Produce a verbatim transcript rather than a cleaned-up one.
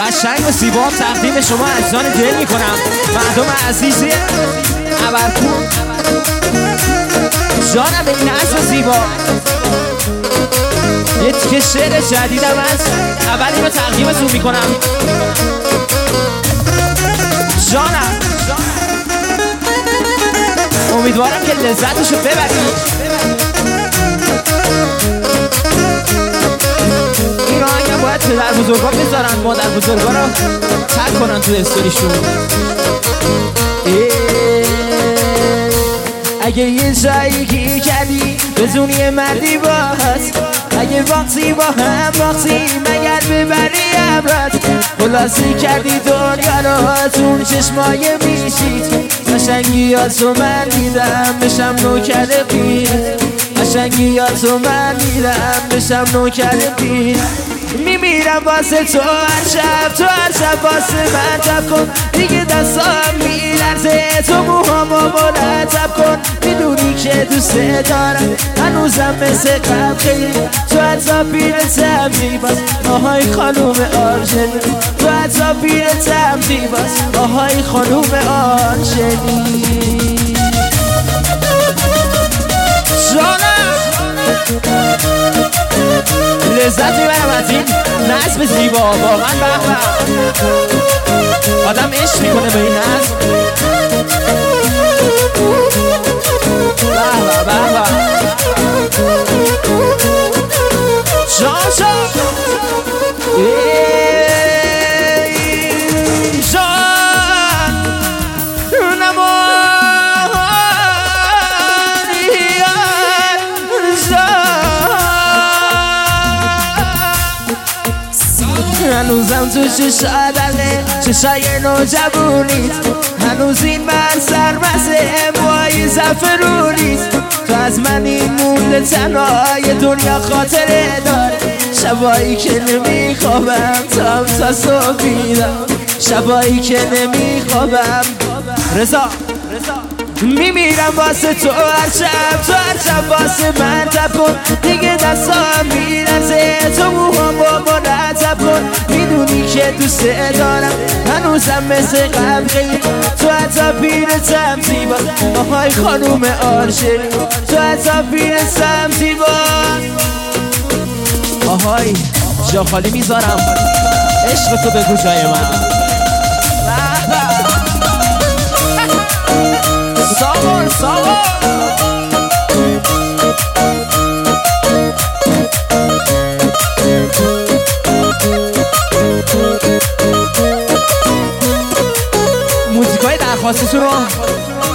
قشنگ و زیبا تقدیم شما عزیزان دل میکنم. مردم عزیزی ابرکو جانم این عزیز و زیبا، یه تیکه شعر جدیدم هست، اول اینو تقدیمتون میکنم. جانم امیدوارم که لذتشو ببرید. این آهنگم باید پدر بزرگا بذارن، مادر بزرگا رو تک کنن تو استوریشون. اگه یه جایی گیر کردی بزونی مردی باز، اگه وقتی با هم وقتی مگر ببری امرات، خلاصی کردی دنیا رو از اون چشمای میشید. قشنگیاتو من دیدم بشم نوکر پیر، قشنگیاتو من دیدم بشم نوکر پیر. میمیرم واسه تو هر شب، تو هر شب واسه من تب کن دیگه، دستام میلرزه تو موهامو مرتب کن. میدونی که دوست دارم هنوزم مثل قبل خیلی، تو حتی پیرتم زیباست آهای خانوم آرژلی، تو حتی پیرتم زیباست آهای خانوم آرژلی. جانم لذت میبرم از این نظم زیبا، واقعا بخبه آدم عشق میکنه به این نظم. بخبه بخبه جان جان جان نمانی هنوزم تو چشادله چشای نوجوونیت، هنوز این من سرمسه موهای زفرونیت. تو از من این مونده تنهای دنیا خاطره داره، شبایی که نمیخوابم تام تا صبح بیدم، شبایی که نمیخوابم رضا میمیرم واسه تو هر شب، تو هر شب واسه من تب کن دیگه، دستام میلرزه تو موهام با مرتب کن. میدونی که دوست دارم هنوزم مثل قبل خیلی، تو حتی پیرتم زیبا آهای خانوم آرژلی، تو حتی پیرتم زیبا آهای. جا خالی میذارم عشق تو بگو جای من. ساور ساور موزیکای درخواستتون رو